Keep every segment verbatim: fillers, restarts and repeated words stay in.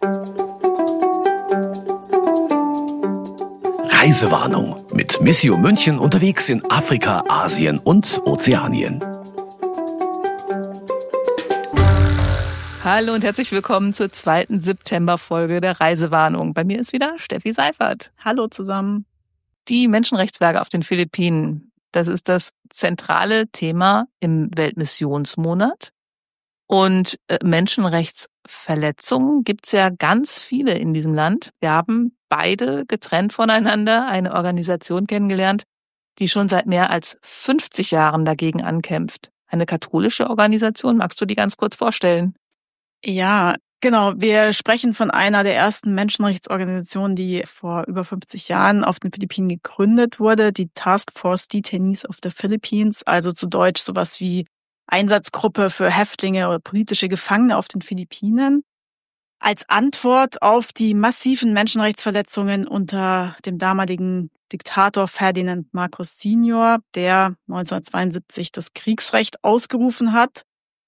Reisewarnung mit Missio München unterwegs in Afrika, Asien und Ozeanien. Hallo und herzlich willkommen zur zweiten September-Folge der Reisewarnung. Bei mir ist wieder Steffi Seifert. Hallo zusammen. Die Menschenrechtslage auf den Philippinen, das ist das zentrale Thema im Weltmissionsmonat. Und äh, Menschenrechtsverletzungen gibt's ja ganz viele in diesem Land. Wir haben beide getrennt voneinander eine Organisation kennengelernt, die schon seit mehr als fünfzig Jahren dagegen ankämpft. Eine katholische Organisation. Magst du die ganz kurz vorstellen? Ja, genau. Wir sprechen von einer der ersten Menschenrechtsorganisationen, die vor über fünfzig Jahren auf den Philippinen gegründet wurde, die Task Force Detainees of the Philippines, also zu Deutsch sowas wie Einsatzgruppe für Häftlinge oder politische Gefangene auf den Philippinen. Als Antwort auf die massiven Menschenrechtsverletzungen unter dem damaligen Diktator Ferdinand Marcos Senior, der neunzehnhundertzweiundsiebzig das Kriegsrecht ausgerufen hat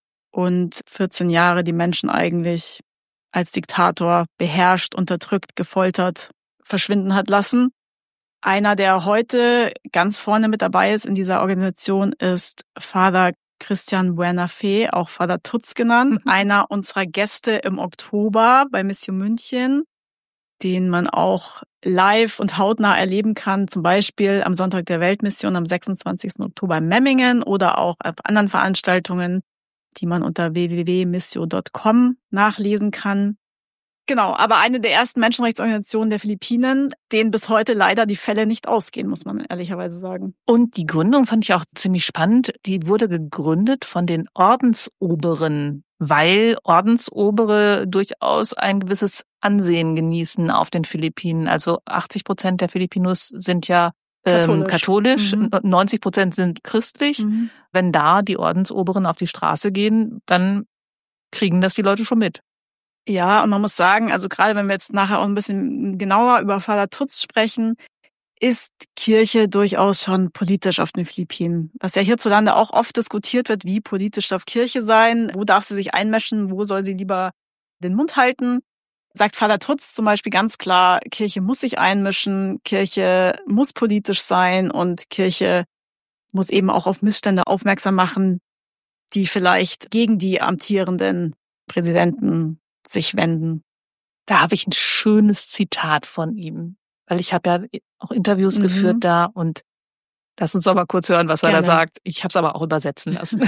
und vierzehn Jahre die Menschen eigentlich als Diktator beherrscht, unterdrückt, gefoltert, verschwinden hat lassen. Einer, der heute ganz vorne mit dabei ist in dieser Organisation, ist Father Christian Buena Fe, auch Vater Tutz genannt, mhm. einer unserer Gäste im Oktober bei Missio München, den man auch live und hautnah erleben kann, zum Beispiel am Sonntag der Weltmission am sechsundzwanzigsten Oktober in Memmingen oder auch auf anderen Veranstaltungen, die man unter w w w punkt missio punkt com nachlesen kann. Genau, aber eine der ersten Menschenrechtsorganisationen der Philippinen, denen bis heute leider die Fälle nicht ausgehen, muss man ehrlicherweise sagen. Und die Gründung fand ich auch ziemlich spannend. Die wurde gegründet von den Ordensoberen, weil Ordensobere durchaus ein gewisses Ansehen genießen auf den Philippinen. Also achtzig Prozent der Filipinos sind ja ähm, katholisch, katholisch mhm. neunzig Prozent sind christlich. Mhm. Wenn da die Ordensoberen auf die Straße gehen, dann kriegen das die Leute schon mit. Ja, und man muss sagen, also gerade wenn wir jetzt nachher auch ein bisschen genauer über Vater Tutz sprechen, ist Kirche durchaus schon politisch auf den Philippinen. Was ja hierzulande auch oft diskutiert wird, wie politisch darf Kirche sein, wo darf sie sich einmischen, wo soll sie lieber den Mund halten. Sagt Vater Tutz zum Beispiel ganz klar, Kirche muss sich einmischen, Kirche muss politisch sein und Kirche muss eben auch auf Missstände aufmerksam machen, die vielleicht gegen die amtierenden Präsidenten sich wenden. Da habe ich ein schönes Zitat von ihm, weil ich habe ja auch Interviews mhm. geführt da und lass uns doch mal kurz hören, was Gerne. er da sagt. Ich habe es aber auch übersetzen lassen.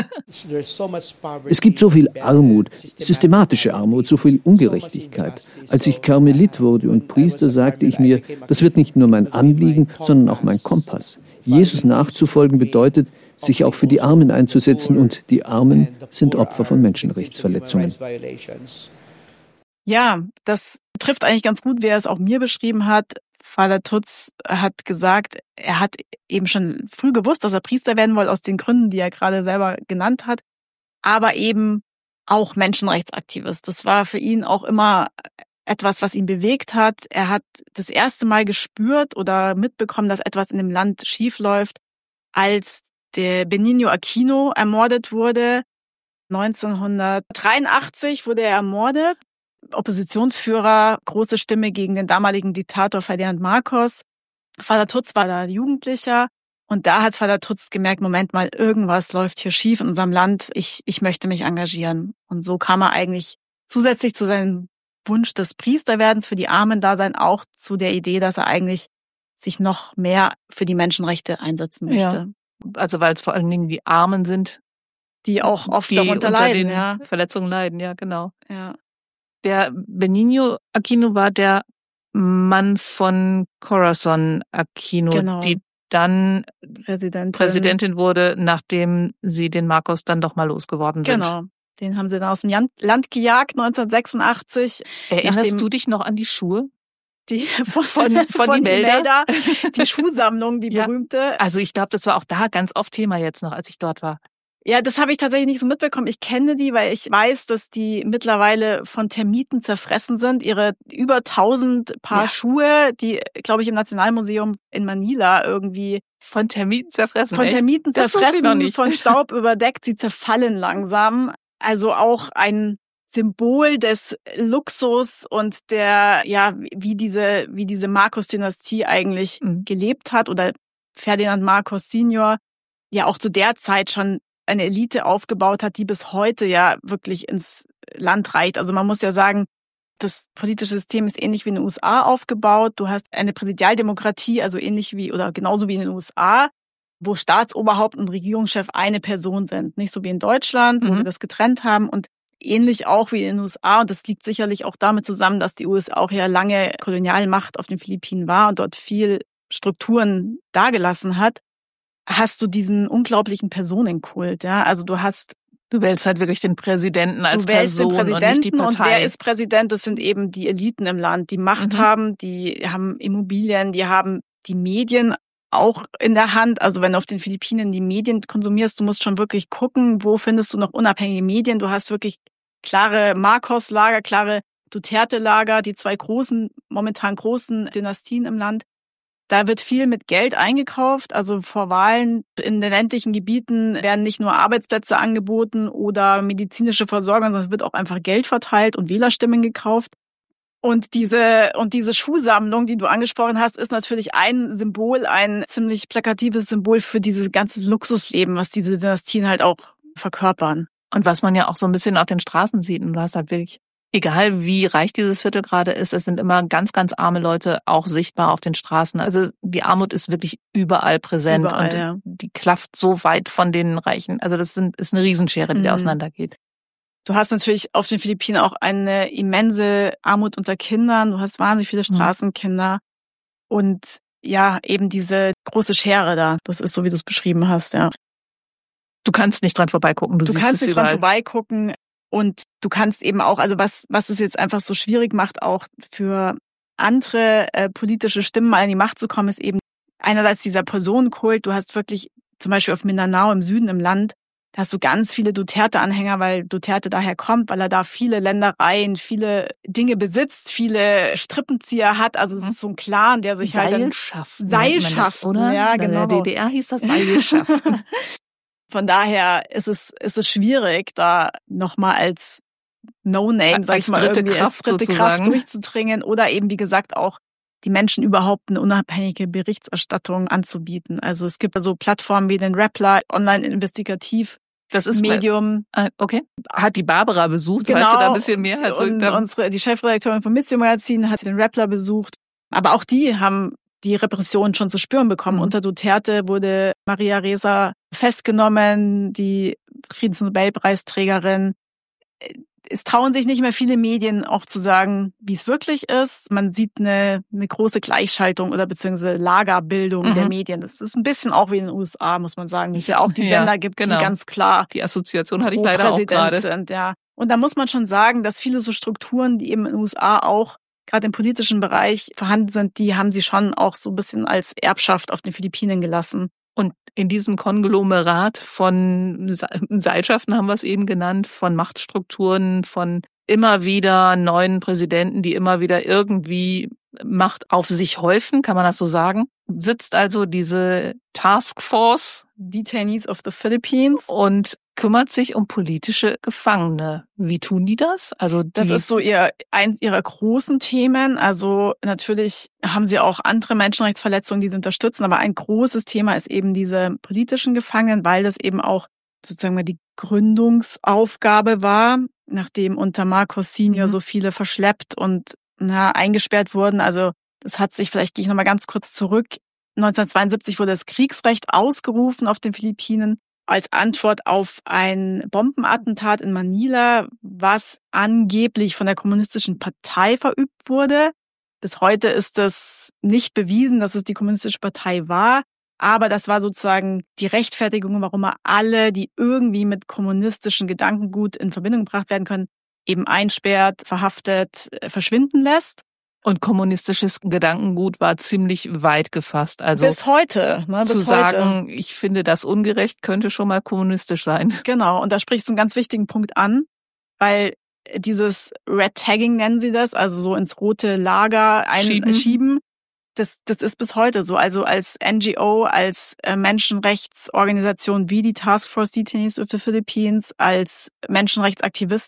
Es gibt so viel Armut, systematische Armut, so viel Ungerechtigkeit. Als ich Karmelit wurde und Priester, sagte ich mir, das wird nicht nur mein Anliegen, sondern auch mein Kompass. Jesus nachzufolgen bedeutet, sich auch für die Armen einzusetzen, und die Armen sind Opfer von Menschenrechtsverletzungen. Ja, das trifft eigentlich ganz gut, wie er es auch mir beschrieben hat. Vater Tutz hat gesagt, er hat eben schon früh gewusst, dass er Priester werden will, aus den Gründen, die er gerade selber genannt hat, aber eben auch Menschenrechtsaktivist. Das war für ihn auch immer etwas, was ihn bewegt hat. Er hat das erste Mal gespürt oder mitbekommen, dass etwas in dem Land schief läuft, als der Benigno Aquino ermordet wurde. neunzehnhundertdreiundachtzig wurde er ermordet. Oppositionsführer, große Stimme gegen den damaligen Diktator Ferdinand Marcos. Vater Tutz war da Jugendlicher und da hat Vater Tutz gemerkt, Moment mal, irgendwas läuft hier schief in unserem Land, ich, ich möchte mich engagieren. Und so kam er eigentlich zusätzlich zu seinem Wunsch des Priesterwerdens für die Armen da sein, auch zu der Idee, dass er eigentlich sich noch mehr für die Menschenrechte einsetzen möchte. Ja. Also weil es vor allen Dingen die Armen sind, die auch oft die darunter unter leiden, den ja. Verletzungen leiden, ja, genau. Ja. Der Benigno Aquino war der Mann von Corazon Aquino, genau. die dann Präsidentin. Präsidentin wurde, nachdem sie den Marcos dann doch mal losgeworden sind. Genau, den haben sie dann aus dem Land gejagt neunzehnhundertsechsundachtzig. Erinnerst nachdem du dich noch an die Schuhe? Die von, von, von, von die Melder, die Schuhsammlung, die ja. berühmte. Also ich glaube, das war auch da ganz oft Thema jetzt noch, als ich dort war. Ja, das habe ich tatsächlich nicht so mitbekommen. Ich kenne die, weil ich weiß, dass die mittlerweile von Termiten zerfressen sind. Ihre über tausend Paar ja. Schuhe, die, glaube ich, im Nationalmuseum in Manila irgendwie von Termiten zerfressen. Von echt? Termiten das zerfressen, noch nicht. von Staub überdeckt. Sie zerfallen langsam. Also auch ein Symbol des Luxus und der, ja, wie diese, wie diese Marcos-Dynastie eigentlich mhm. gelebt hat oder Ferdinand Marcos Senior ja auch zu der Zeit schon eine Elite aufgebaut hat, die bis heute ja wirklich ins Land reicht. Also man muss ja sagen, das politische System ist ähnlich wie in den U S A aufgebaut. Du hast eine Präsidialdemokratie, also ähnlich wie oder genauso wie in den U S A, wo Staatsoberhaupt und Regierungschef eine Person sind. Nicht so wie in Deutschland, wo mhm. wir das getrennt haben und ähnlich auch wie in den U S A. Und das liegt sicherlich auch damit zusammen, dass die U S A auch ja lange Kolonialmacht auf den Philippinen war und dort viel Strukturen dagelassen hat. Hast du diesen unglaublichen Personenkult, ja? Also du hast Du wählst halt wirklich den Präsidenten als du wählst Person den Präsidenten und nicht die Partei. Und wer ist Präsident? Das sind eben die Eliten im Land, die Macht mhm. haben, die haben Immobilien, die haben die Medien auch in der Hand. Also wenn du auf den Philippinen die Medien konsumierst, du musst schon wirklich gucken, wo findest du noch unabhängige Medien. Du hast wirklich klare Marcos-Lager, klare Duterte-Lager, die zwei großen, momentan großen Dynastien im Land. Da wird viel mit Geld eingekauft. Also vor Wahlen in den ländlichen Gebieten werden nicht nur Arbeitsplätze angeboten oder medizinische Versorgung, sondern es wird auch einfach Geld verteilt und Wählerstimmen gekauft. Und diese, und diese Schuhsammlung, die du angesprochen hast, ist natürlich ein Symbol, ein ziemlich plakatives Symbol für dieses ganze Luxusleben, was diese Dynastien halt auch verkörpern. Und was man ja auch so ein bisschen auf den Straßen sieht. Und du hast halt wirklich, egal wie reich dieses Viertel gerade ist, es sind immer ganz, ganz arme Leute auch sichtbar auf den Straßen. Also die Armut ist wirklich überall präsent überall, und ja. die klafft so weit von den Reichen. Also das sind, ist eine Riesenschere, die mhm. da auseinandergeht. Du hast natürlich auf den Philippinen auch eine immense Armut unter Kindern. Du hast wahnsinnig viele Straßenkinder. Und ja, eben diese große Schere da. Das ist so, wie du es beschrieben hast, ja. Du kannst nicht dran vorbeigucken. Du, du siehst kannst es nicht überall. dran vorbeigucken. Und du kannst eben auch, also was, was es jetzt einfach so schwierig macht, auch für andere äh, politische Stimmen mal in die Macht zu kommen, ist eben einerseits dieser Personenkult. Du hast wirklich zum Beispiel auf Mindanao im Süden im Land, da hast du ganz viele Duterte-Anhänger, weil Duterte daher kommt, weil er da viele Ländereien, viele Dinge besitzt, viele Strippenzieher hat. Also es ist so ein Clan, der sich halt dann Seilschaften. Seilschaften, oder? Ja, genau. In der D D R hieß das Seilschaften. Von daher ist es, ist es schwierig, da nochmal als No-Name, sag ich mal, dritte irgendwie Kraft als dritte sozusagen. Kraft durchzudringen oder eben, wie gesagt, auch die Menschen überhaupt eine unabhängige Berichterstattung anzubieten. Also es gibt so Plattformen wie den Rappler, online-investigativ, das ist Medium. Äh, okay. Hat die Barbara besucht, genau, weißt du da ein bisschen mehr? Also, und unsere, die Chefredakteurin vom Missio Magazin hat den Rappler besucht. Aber auch die haben die Repression schon zu spüren bekommen. Mhm. Unter Duterte wurde Maria Ressa festgenommen, die Friedensnobelpreisträgerin. Es trauen sich nicht mehr viele Medien auch zu sagen, wie es wirklich ist. Man sieht eine, eine große Gleichschaltung oder beziehungsweise Lagerbildung mhm. der Medien. Das ist ein bisschen auch wie in den U S A, muss man sagen. Es ja auch die Sender ja, gibt, genau. die ganz klar die Assoziation hatte ich leider auch gerade. Sind, ja. Und da muss man schon sagen, dass viele so Strukturen, die eben in den U S A auch gerade im politischen Bereich vorhanden sind, die haben sie schon auch so ein bisschen als Erbschaft auf den Philippinen gelassen. Und in diesem Konglomerat von Seilschaften, haben wir es eben genannt, von Machtstrukturen, von immer wieder neuen Präsidenten, die immer wieder irgendwie Macht auf sich häufen, kann man das so sagen, sitzt also diese Taskforce, Detainees of the Philippines, und kümmert sich um politische Gefangene. Wie tun die das? Also die das ist so ihr eins ihrer großen Themen. Also natürlich haben sie auch andere Menschenrechtsverletzungen, die sie unterstützen, aber ein großes Thema ist eben diese politischen Gefangenen, weil das eben auch sozusagen mal die Gründungsaufgabe war, nachdem unter Marcos Senior mhm. so viele verschleppt und na, eingesperrt wurden. Also das hat sich, vielleicht gehe ich nochmal ganz kurz zurück, neunzehnhundertzweiundsiebzig wurde das Kriegsrecht ausgerufen auf den Philippinen als Antwort auf ein Bombenattentat in Manila, was angeblich von der Kommunistischen Partei verübt wurde. Bis heute ist es nicht bewiesen, dass es die Kommunistische Partei war, aber das war sozusagen die Rechtfertigung, warum er alle, die irgendwie mit kommunistischen Gedankengut in Verbindung gebracht werden können, eben einsperrt, verhaftet, verschwinden lässt. Und kommunistisches Gedankengut war ziemlich weit gefasst. Also bis heute. Ne, bis zu heute. sagen, ich finde das ungerecht, könnte schon mal kommunistisch sein. Genau, und da sprichst du einen ganz wichtigen Punkt an, weil dieses Red Tagging nennen sie das, also so ins rote Lager einschieben, Schieben, das, das ist bis heute so. Also als N G O, als Menschenrechtsorganisation wie die Task Force Detainees of the Philippines, als Menschenrechtsaktivisten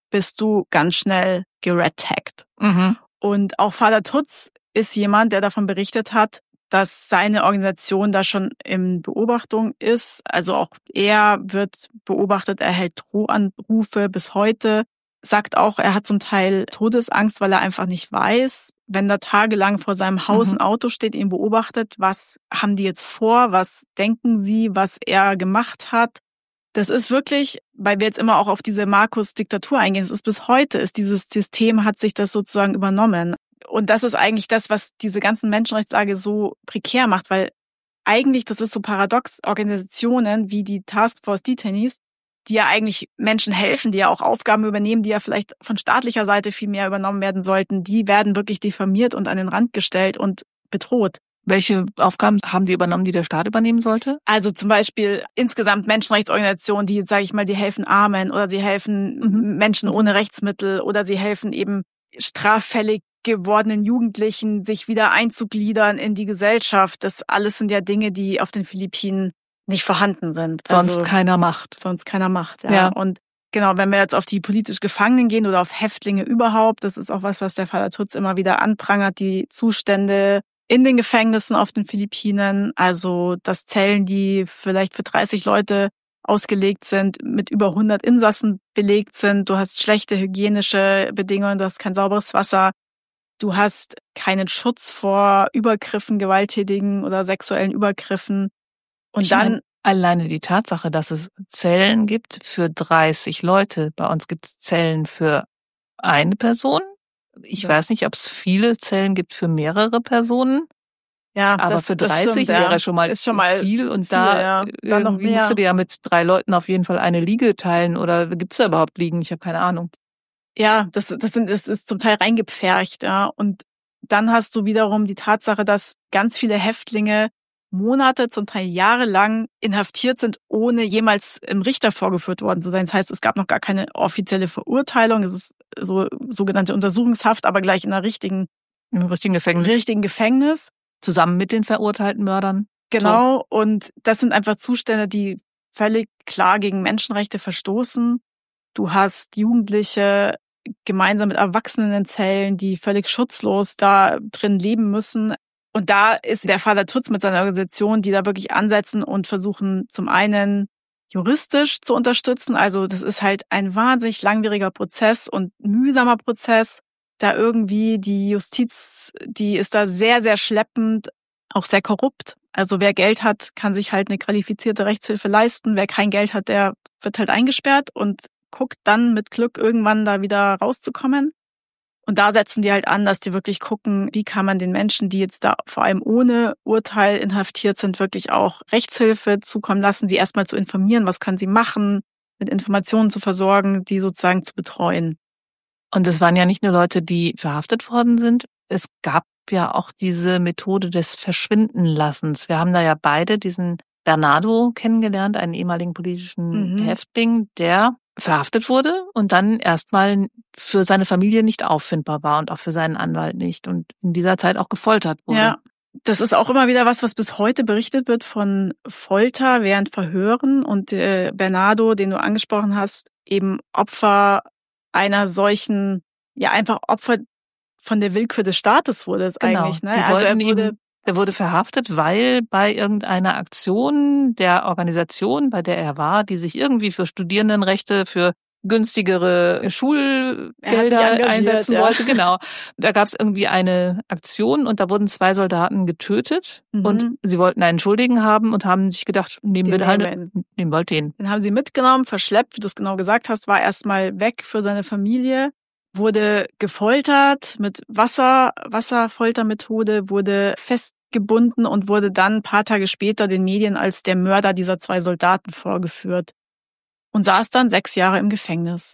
bist du ganz schnell geredtaggt. Mhm. Und auch Vater Tutz ist jemand, der davon berichtet hat, dass seine Organisation da schon in Beobachtung ist. Also auch er wird beobachtet, er hält Drohanrufe bis heute, sagt auch, er hat zum Teil Todesangst, weil er einfach nicht weiß, wenn da tagelang vor seinem Haus Mhm. ein Auto steht, ihn beobachtet, was haben die jetzt vor, was denken sie, was er gemacht hat. Das ist wirklich, weil wir jetzt immer auch auf diese Markus-Diktatur eingehen, das ist bis heute, ist dieses System, hat sich das sozusagen übernommen. Und das ist eigentlich das, was diese ganzen Menschenrechtslage so prekär macht, weil eigentlich, das ist so paradox, Organisationen wie die Task Force Detainees, die ja eigentlich Menschen helfen, die ja auch Aufgaben übernehmen, die ja vielleicht von staatlicher Seite viel mehr übernommen werden sollten, die werden wirklich diffamiert und an den Rand gestellt und bedroht. Welche Aufgaben haben die übernommen, die der Staat übernehmen sollte? Also zum Beispiel insgesamt Menschenrechtsorganisationen, die, sage ich mal, die helfen Armen oder sie helfen Mhm. Menschen ohne Rechtsmittel oder sie helfen eben straffällig gewordenen Jugendlichen, sich wieder einzugliedern in die Gesellschaft. Das alles sind ja Dinge, die auf den Philippinen nicht vorhanden sind. Sonst also, keiner macht. Sonst keiner macht, ja. Ja. Und genau, wenn wir jetzt auf die politisch Gefangenen gehen oder auf Häftlinge überhaupt, das ist auch was, was der Vater Tutz immer wieder anprangert, die Zustände in den Gefängnissen auf den Philippinen. Also, dass Zellen, die vielleicht für dreißig Leute ausgelegt sind, mit über hundert Insassen belegt sind. Du hast schlechte hygienische Bedingungen, du hast kein sauberes Wasser. Du hast keinen Schutz vor Übergriffen, gewalttätigen oder sexuellen Übergriffen. Und Ich dann meine, alleine die Tatsache, dass es Zellen gibt für dreißig Leute. Bei uns gibt es Zellen für eine Person. Ich Ja. weiß nicht, ob es viele Zellen gibt für mehrere Personen. ja, Aber das, für das dreißig stimmt, ja. wäre schon mal, ist schon mal viel. Und viel, da ja. Dann noch irgendwie mehr. musst du dir ja mit drei Leuten auf jeden Fall eine Liege teilen. Oder gibt es da überhaupt Liegen? Ich habe keine Ahnung. Ja, das, das, sind, das ist zum Teil reingepfercht, ja. Und dann hast du wiederum die Tatsache, dass ganz viele Häftlinge Monate, zum Teil jahrelang inhaftiert sind, ohne jemals im Richter vorgeführt worden zu sein. Das heißt, es gab noch gar keine offizielle Verurteilung. Es ist so sogenannte Untersuchungshaft, aber gleich in einer richtigen, Im richtigen Gefängnis. richtigen Gefängnis. Zusammen mit den verurteilten Mördern. Genau. Und das sind einfach Zustände, die völlig klar gegen Menschenrechte verstoßen. Du hast Jugendliche gemeinsam mit Erwachsenen in Zellen, die völlig schutzlos da drin leben müssen. Und da ist der Vater Tutz mit seiner Organisation, die da wirklich ansetzen und versuchen, zum einen juristisch zu unterstützen. Also das ist halt ein wahnsinnig langwieriger Prozess und mühsamer Prozess. Da irgendwie die Justiz, die ist da sehr, sehr schleppend, auch sehr korrupt. Also wer Geld hat, kann sich halt eine qualifizierte Rechtshilfe leisten. Wer kein Geld hat, der wird halt eingesperrt und guckt dann mit Glück irgendwann da wieder rauszukommen. Und da setzen die halt an, dass die wirklich gucken, wie kann man den Menschen, die jetzt da vor allem ohne Urteil inhaftiert sind, wirklich auch Rechtshilfe zukommen lassen, sie erstmal zu informieren, was können sie machen, mit Informationen zu versorgen, die sozusagen zu betreuen. Und es waren ja nicht nur Leute, die verhaftet worden sind. Es gab ja auch diese Methode des Verschwindenlassens. Wir haben da ja beide diesen Bernardo kennengelernt, einen ehemaligen politischen Mhm. Häftling, der verhaftet wurde und dann erstmal für seine Familie nicht auffindbar war und auch für seinen Anwalt nicht und in dieser Zeit auch gefoltert wurde. Ja, das ist auch immer wieder was, was bis heute berichtet wird von Folter während Verhören. Und äh, Bernardo, den du angesprochen hast, eben Opfer einer solchen, ja einfach Opfer von der Willkür des Staates wurde es Genau. eigentlich. Ne? Die Also er wollten wurde ihm, der wurde verhaftet, weil bei irgendeiner Aktion der Organisation, bei der er war, die sich irgendwie für Studierendenrechte, für günstigere Er hat sich Schulgelder engagiert, einsetzen ja. wollte. Genau. Da gab es irgendwie eine Aktion und da wurden zwei Soldaten getötet Mhm. und sie wollten einen Schuldigen haben und haben sich gedacht, nehmen Den wir halt, nehmen nehmen wir halt den. Den haben sie mitgenommen, verschleppt, wie du es genau gesagt hast, war erstmal weg für seine Familie, wurde gefoltert mit Wasser, Wasserfoltermethode, wurde festgebunden und wurde dann ein paar Tage später den Medien als der Mörder dieser zwei Soldaten vorgeführt und saß dann sechs Jahre im Gefängnis.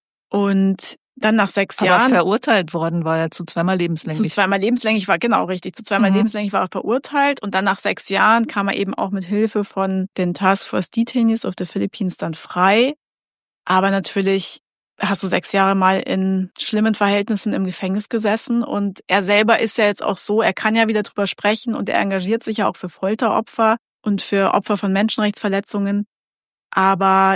Und dann nach sechs Aber Jahren verurteilt worden war er zu zweimal zu lebenslänglich. zweimal lebenslänglich war, genau richtig, zu zweimal Mhm. lebenslänglich war er verurteilt und dann nach sechs Jahren kam er eben auch mit Hilfe von den Task Force Detainees of the Philippines dann frei. Aber natürlich hast du sechs Jahre mal in schlimmen Verhältnissen im Gefängnis gesessen und er selber ist ja jetzt auch so, er kann ja wieder drüber sprechen und er engagiert sich ja auch für Folteropfer und für Opfer von Menschenrechtsverletzungen. Aber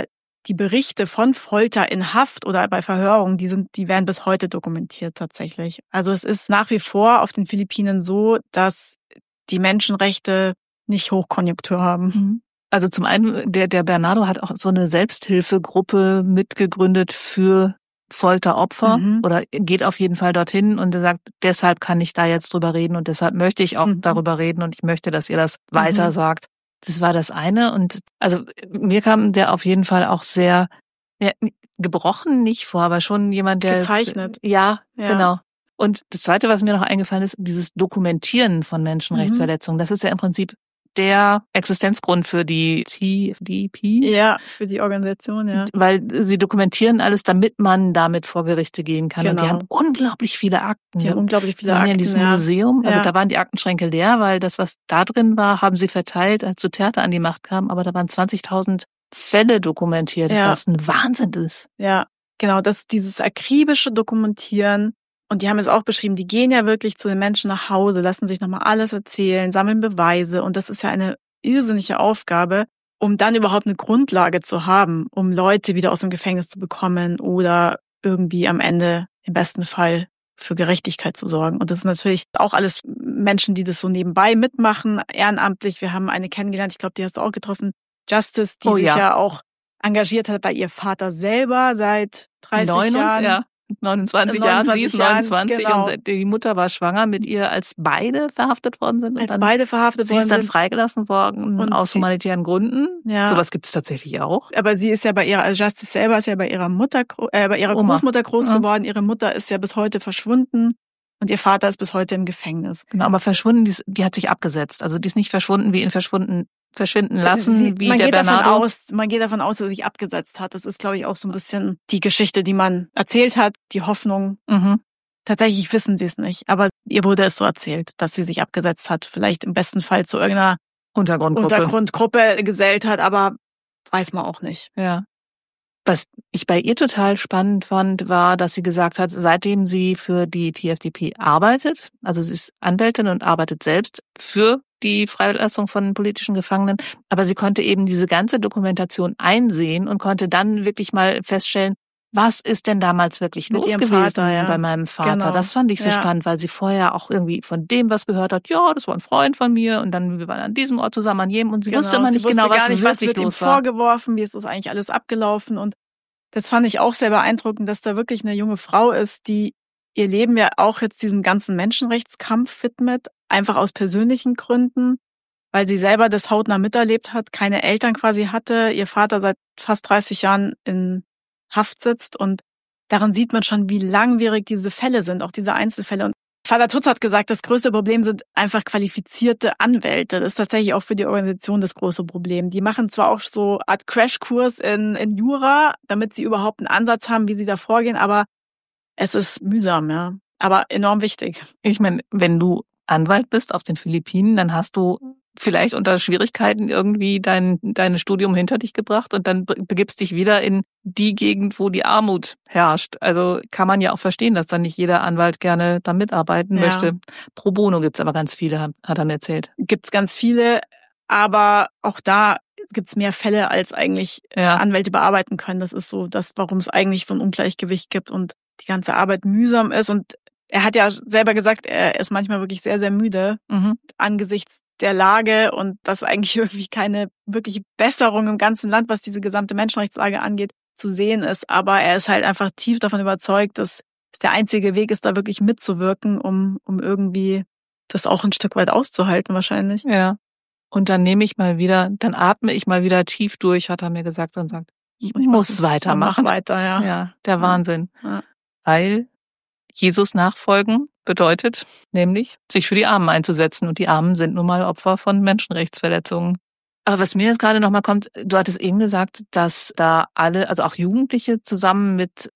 die Berichte von Folter in Haft oder bei Verhörungen, die sind, die werden bis heute dokumentiert tatsächlich. Also es ist nach wie vor auf den Philippinen so, dass die Menschenrechte nicht Hochkonjunktur haben. Also zum einen, der, der Bernardo hat auch so eine Selbsthilfegruppe mitgegründet für Folteropfer mhm. oder geht auf jeden Fall dorthin und er sagt, deshalb kann ich da jetzt drüber reden und deshalb möchte ich auch mhm. darüber reden und ich möchte, dass ihr das mhm. weiter sagt. Das war das eine und also mir kam der auf jeden Fall auch sehr ja, gebrochen nicht vor, aber schon jemand, der gezeichnet. Ja, ja, genau. Und das Zweite, was mir noch eingefallen ist, dieses Dokumentieren von Menschenrechtsverletzungen. Mhm. Das ist ja im Prinzip der Existenzgrund für die T F D P. Ja, für die Organisation, ja. Weil sie dokumentieren alles, damit man damit vor Gerichte gehen kann. Genau. Und die haben unglaublich viele Akten. Die haben unglaublich viele die Akten, in diesem ja. Museum. Also ja. da waren die Aktenschränke leer, weil das, was da drin war, haben sie verteilt, als Duterte an die Macht kam. Aber da waren zwanzigtausend Fälle dokumentiert, ja. was ein Wahnsinn ist. Ja, genau. Das, dieses akribische Dokumentieren. Und die haben es auch beschrieben, die gehen ja wirklich zu den Menschen nach Hause, lassen sich nochmal alles erzählen, sammeln Beweise. Und das ist ja eine irrsinnige Aufgabe, um dann überhaupt eine Grundlage zu haben, um Leute wieder aus dem Gefängnis zu bekommen oder irgendwie am Ende im besten Fall für Gerechtigkeit zu sorgen. Und das ist natürlich auch alles Menschen, die das so nebenbei mitmachen, ehrenamtlich. Wir haben eine kennengelernt, ich glaube, die hast du auch getroffen, Justice, die oh, sich ja. ja auch engagiert hat bei ihr Vater selber seit dreißig Neun, Jahren. Ja. neunundzwanzig Jahren, sie ist neunundzwanzig genau. und die Mutter war schwanger mit ihr, als beide verhaftet worden sind. Und als dann, beide verhaftet sie worden ist dann sind. freigelassen worden und aus sie, humanitären Gründen. Ja. Sowas gibt es tatsächlich auch. Aber sie ist ja bei ihrer, also Justice selber ist ja bei ihrer Mutter, äh, bei ihrer Oma. Großmutter groß ja. geworden. Ihre Mutter ist ja bis heute verschwunden und ihr Vater ist bis heute im Gefängnis. Genau, aber verschwunden, die, ist, die hat sich abgesetzt. Also die ist nicht verschwunden wie in verschwunden verschwinden lassen, sie, wie man der geht Bernardo. Davon aus, man geht davon aus, dass er sich abgesetzt hat. Das ist, glaube ich, auch so ein bisschen die Geschichte, die man erzählt hat, die Hoffnung. Mhm. Tatsächlich wissen sie es nicht, aber ihr wurde es so erzählt, dass sie sich abgesetzt hat. Vielleicht im besten Fall zu irgendeiner Untergrundgruppe, Untergrundgruppe gesellt hat, aber weiß man auch nicht. Ja. Was ich bei ihr total spannend fand, war, dass sie gesagt hat, seitdem sie für die T F D P arbeitet, also sie ist Anwältin und arbeitet selbst für die Freilassung von politischen Gefangenen, aber sie konnte eben diese ganze Dokumentation einsehen und konnte dann wirklich mal feststellen, was ist denn damals wirklich Mit los ihrem gewesen Vater, ja. bei meinem Vater. Genau. Das fand ich so ja. spannend, weil sie vorher auch irgendwie von dem was gehört hat. Ja, das war ein Freund von mir und dann wir waren an diesem Ort zusammen an jedem und sie genau. wusste immer sie nicht wusste genau, was gar nicht, wirklich was wird los ihm war. vorgeworfen, wie ist das eigentlich alles abgelaufen und das fand ich auch sehr beeindruckend, dass da wirklich eine junge Frau ist, die ihr Leben ja auch jetzt diesem ganzen Menschenrechtskampf widmet, einfach aus persönlichen Gründen, weil sie selber das hautnah miterlebt hat, keine Eltern quasi hatte, ihr Vater seit fast dreißig Jahren in Haft sitzt und daran sieht man schon, wie langwierig diese Fälle sind, auch diese Einzelfälle. Und Vater Tutz hat gesagt, das größte Problem sind einfach qualifizierte Anwälte. Das ist tatsächlich auch für die Organisation das große Problem. Die machen zwar auch so eine Art Crashkurs in, in Jura, damit sie überhaupt einen Ansatz haben, wie sie da vorgehen, aber es ist mühsam, ja. Aber enorm wichtig. Ich meine, wenn du Anwalt bist auf den Philippinen, dann hast du vielleicht unter Schwierigkeiten irgendwie dein dein Studium hinter dich gebracht und dann begibst dich wieder in die Gegend, wo die Armut herrscht. Also kann man ja auch verstehen, dass dann nicht jeder Anwalt gerne da mitarbeiten ja. möchte. Pro bono gibt's aber ganz viele, hat er mir erzählt. Gibt's ganz viele, aber auch da gibt's mehr Fälle, als eigentlich ja. Anwälte bearbeiten können. Das ist so das, warum es eigentlich so ein Ungleichgewicht gibt und die ganze Arbeit mühsam ist. Und er hat ja selber gesagt, er ist manchmal wirklich sehr, sehr müde mhm. angesichts der Lage und dass eigentlich irgendwie keine wirkliche Besserung im ganzen Land, was diese gesamte Menschenrechtslage angeht, zu sehen ist. Aber er ist halt einfach tief davon überzeugt, dass es der einzige Weg ist, da wirklich mitzuwirken, um um irgendwie das auch ein Stück weit auszuhalten wahrscheinlich. Ja. Und dann nehme ich mal wieder, dann atme ich mal wieder tief durch, hat er mir gesagt und sagt, ich, ich muss machen. weitermachen. Mach weiter, ja. Ja, der Wahnsinn. Ja. Weil Jesus nachfolgen bedeutet nämlich, sich für die Armen einzusetzen. Und die Armen sind nun mal Opfer von Menschenrechtsverletzungen. Aber was mir jetzt gerade nochmal kommt, du hattest eben gesagt, dass da alle, also auch Jugendliche zusammen mit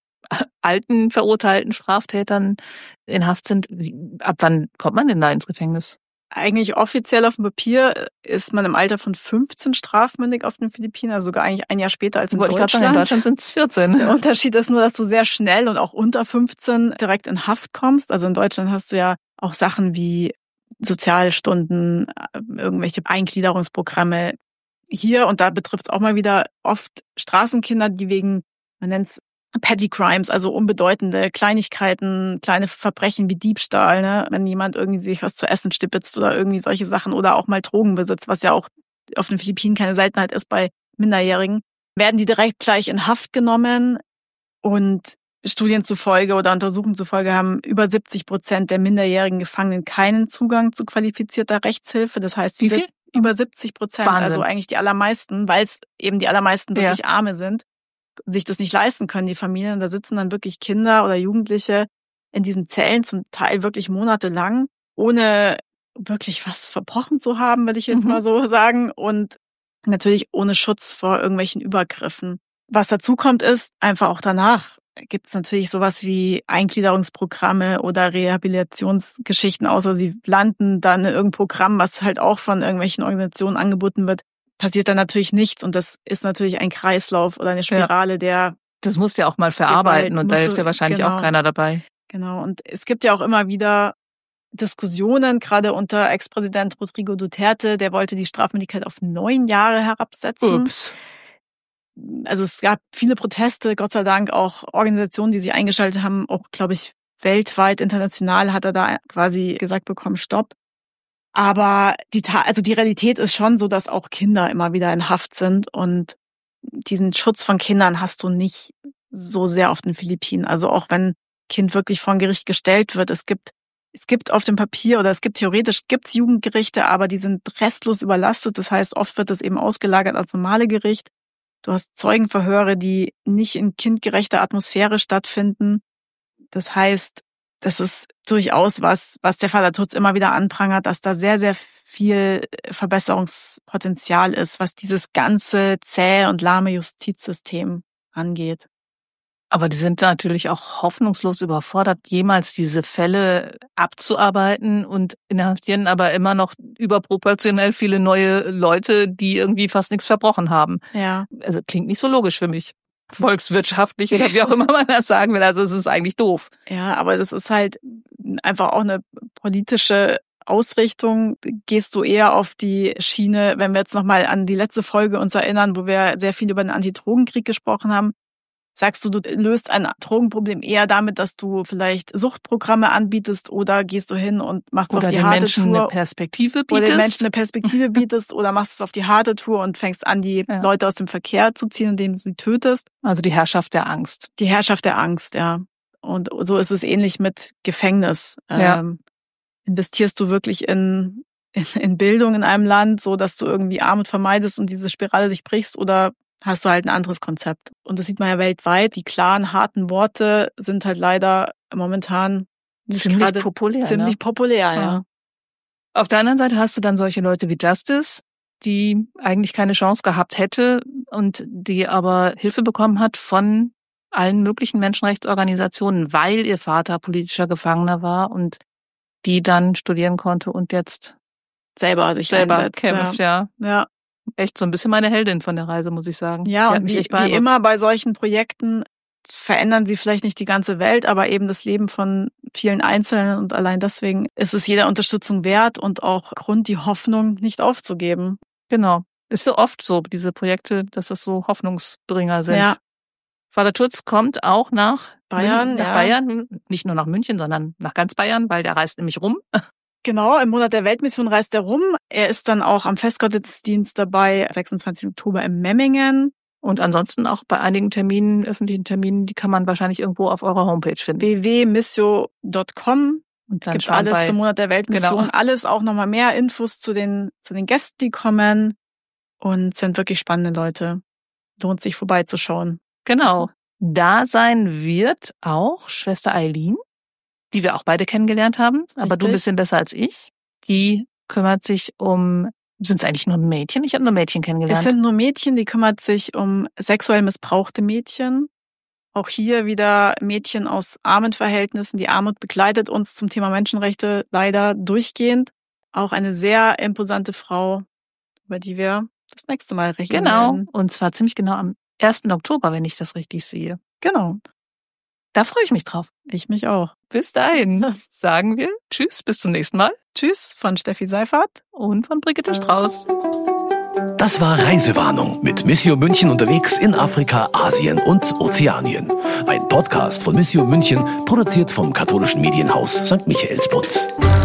alten, verurteilten Straftätern in Haft sind. Ab wann kommt man denn da ins Gefängnis? Eigentlich offiziell auf dem Papier ist man im Alter von fünfzehn strafmündig auf den Philippinen, also sogar eigentlich ein Jahr später als in Aber Deutschland. Ich glaube, in Deutschland sind es vierzehn. Der Unterschied ist nur, dass du sehr schnell und auch unter fünfzehn direkt in Haft kommst. Also in Deutschland hast du ja auch Sachen wie Sozialstunden, irgendwelche Eingliederungsprogramme. hier, und da betrifft es auch mal wieder oft Straßenkinder, die wegen, man nennt es Petty Crimes, also unbedeutende Kleinigkeiten, kleine Verbrechen wie Diebstahl, ne? Wenn jemand irgendwie sich was zu essen stibitzt oder irgendwie solche Sachen oder auch mal Drogenbesitz, was ja auch auf den Philippinen keine Seltenheit ist bei Minderjährigen, werden die direkt gleich in Haft genommen. Und Studien zufolge oder Untersuchungen zufolge haben über siebzig Prozent der minderjährigen Gefangenen keinen Zugang zu qualifizierter Rechtshilfe. Das heißt, wie viel? Über siebzig Prozent, also eigentlich die allermeisten, weil es eben die allermeisten wirklich ja. Arme sind, sich das nicht leisten können, die Familien. Und da sitzen dann wirklich Kinder oder Jugendliche in diesen Zellen, zum Teil wirklich monatelang, ohne wirklich was verbrochen zu haben, will ich jetzt mhm. mal so sagen. Und natürlich ohne Schutz vor irgendwelchen Übergriffen. Was dazu kommt, ist einfach auch danach gibt es natürlich sowas wie Eingliederungsprogramme oder Rehabilitationsgeschichten, außer sie landen dann in irgendeinem Programm, was halt auch von irgendwelchen Organisationen angeboten wird, passiert dann natürlich nichts. Und das ist natürlich ein Kreislauf oder eine Spirale, ja. der... Das musst du ja auch mal verarbeiten Gewalt, und da hilft ja wahrscheinlich genau, auch keiner dabei. Genau, und es gibt ja auch immer wieder Diskussionen, gerade unter Ex-Präsident Rodrigo Duterte, der wollte die Strafmündigkeit auf neun Jahre herabsetzen. Ups. Also es gab viele Proteste, Gott sei Dank auch Organisationen, die sich eingeschaltet haben, auch, glaube ich, weltweit, international hat er da quasi gesagt bekommen, Stopp. Aber die, also die Realität ist schon so, dass auch Kinder immer wieder in Haft sind und diesen Schutz von Kindern hast du nicht so sehr auf den Philippinen. Also auch wenn ein Kind wirklich vor ein Gericht gestellt wird, es gibt es gibt auf dem Papier oder es gibt theoretisch gibt's Jugendgerichte, aber die sind restlos überlastet. Das heißt, oft wird es eben ausgelagert als normale Gericht. Du hast Zeugenverhöre, die nicht in kindgerechter Atmosphäre stattfinden. Das heißt, das ist durchaus was, was der Vater Tutz immer wieder anprangert, dass da sehr, sehr viel Verbesserungspotenzial ist, was dieses ganze zähe und lahme Justizsystem angeht. Aber die sind natürlich auch hoffnungslos überfordert, jemals diese Fälle abzuarbeiten und inhaftieren aber immer noch überproportionell viele neue Leute, die irgendwie fast nichts verbrochen haben. Ja. Also klingt nicht so logisch für mich. Volkswirtschaftlich oder wie auch immer man das sagen will. Also es ist eigentlich doof. Ja, aber das ist halt einfach auch eine politische Ausrichtung. Gehst du eher auf die Schiene, wenn wir jetzt nochmal an die letzte Folge uns erinnern, wo wir sehr viel über den Antidrogenkrieg gesprochen haben, sagst du, du löst ein Drogenproblem eher damit, dass du vielleicht Suchtprogramme anbietest oder gehst du hin und machst oder auf die den harte Menschen Tour eine Perspektive bietest. Oder den Menschen eine Perspektive bietest oder machst es auf die harte Tour und fängst an, die ja. Leute aus dem Verkehr zu ziehen, indem du sie tötest. Also die Herrschaft der Angst. Die Herrschaft der Angst, ja. Und so ist es ähnlich mit Gefängnis. Ja. Ähm, investierst du wirklich in, in, in Bildung in einem Land, so dass du irgendwie Armut vermeidest und diese Spirale durchbrichst, oder hast du halt ein anderes Konzept. Und das sieht man ja weltweit. Die klaren, harten Worte sind halt leider momentan nicht ziemlich populär. Ziemlich ne? populär, ja. ja. Auf der anderen Seite hast du dann solche Leute wie Justice, die eigentlich keine Chance gehabt hätte und die aber Hilfe bekommen hat von allen möglichen Menschenrechtsorganisationen, weil ihr Vater politischer Gefangener war und die dann studieren konnte und jetzt selber sich selber einsetzt, kämpft, ja. ja. Ja. Echt so ein bisschen meine Heldin von der Reise, muss ich sagen. Ja, und wie, wie immer bei solchen Projekten verändern sie vielleicht nicht die ganze Welt, aber eben das Leben von vielen Einzelnen, und allein deswegen ist es jeder Unterstützung wert und auch Grund, die Hoffnung nicht aufzugeben. Genau. Ist so oft so, diese Projekte, dass das so Hoffnungsbringer sind. Ja. Vater Tutz kommt auch nach Bayern, nach ja. Bayern, nicht nur nach München, sondern nach ganz Bayern, weil der reist nämlich rum. Genau, im Monat der Weltmission reist er rum. Er ist dann auch am Festgottesdienst dabei, sechsundzwanzigsten Oktober in Memmingen. Und ansonsten auch bei einigen Terminen, öffentlichen Terminen, die kann man wahrscheinlich irgendwo auf eurer Homepage finden. w w w punkt missio punkt com. Und dann gibt's alles bei, zum Monat der Weltmission. Genau. Alles, auch nochmal mehr Infos zu den, zu den Gästen, die kommen. Und sind wirklich spannende Leute. Lohnt sich vorbeizuschauen. Genau. Da sein wird auch Schwester Eileen, die wir auch beide kennengelernt haben, aber Richtig. Du ein bisschen besser als ich. Die kümmert sich um, sind es eigentlich nur Mädchen? Ich habe nur Mädchen kennengelernt. Es sind nur Mädchen, die kümmert sich um sexuell missbrauchte Mädchen. Auch hier wieder Mädchen aus armen Verhältnissen. Die Armut begleitet uns zum Thema Menschenrechte leider durchgehend. Auch eine sehr imposante Frau, über die wir das nächste Mal reden Genau, werden. Und zwar ziemlich genau am ersten Oktober, wenn ich das richtig sehe. Genau. Da freue ich mich drauf. Ich mich auch. Bis dahin sagen wir Tschüss, bis zum nächsten Mal. Tschüss von Steffi Seifert und von Brigitte Strauß. Das war Reisewarnung mit Missio München unterwegs in Afrika, Asien und Ozeanien. Ein Podcast von Missio München, produziert vom katholischen Medienhaus Sankt Michaelsbund.